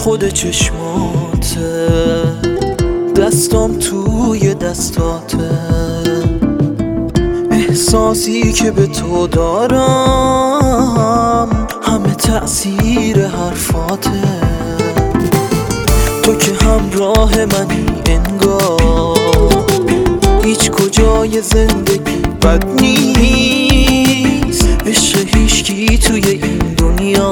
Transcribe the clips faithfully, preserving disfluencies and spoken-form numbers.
خود چشماته، دستام توی دستاته، احساسی که به تو دارم همه تأثیر حرفاته. تو که همراه منی انگار، هیچ کجای زندگی بد نیست. عشق هیچکی توی این دنیا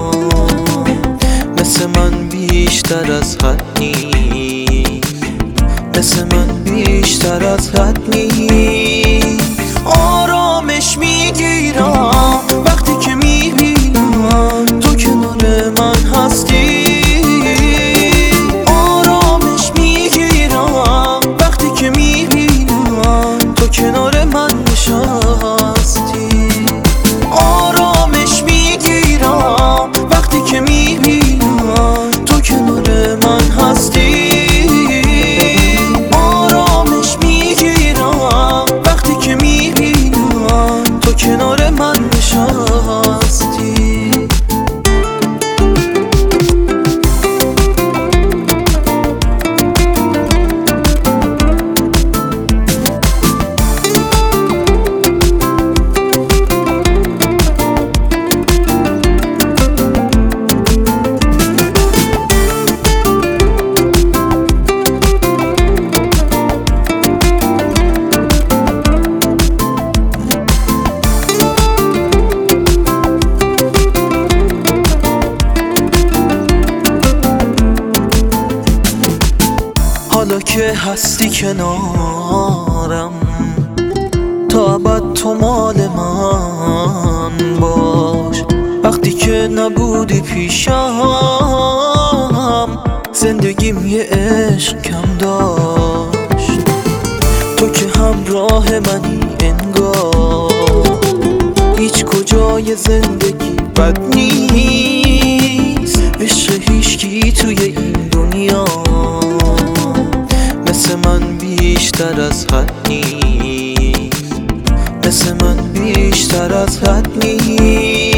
مثل من بیشتر از حد نیست، مثل من بیشتر از حد نیست. آرامش میگیرم وقتی که میبینم تو کنار من هستی. آرامش میگیرم وقتی که میبینم تو کنار من نشستی. آرامش میگیرم وقتی که میبینم تو کنار من هستی. آرامش میگیرم وقتی که میبینم تو کنار من نشستی. حالا که هستی کنارم تا ابد تو مال من باش. وقتی که نبودی پیشم زندگیم یه عشق کم داشت. تو که همراه منی انگار، هیچ کجای زندگی بد نیست. عشق هیچکی توی این دنیا مثل من بیشتر از حد نیست، مثل من بیشتر از حد نیست.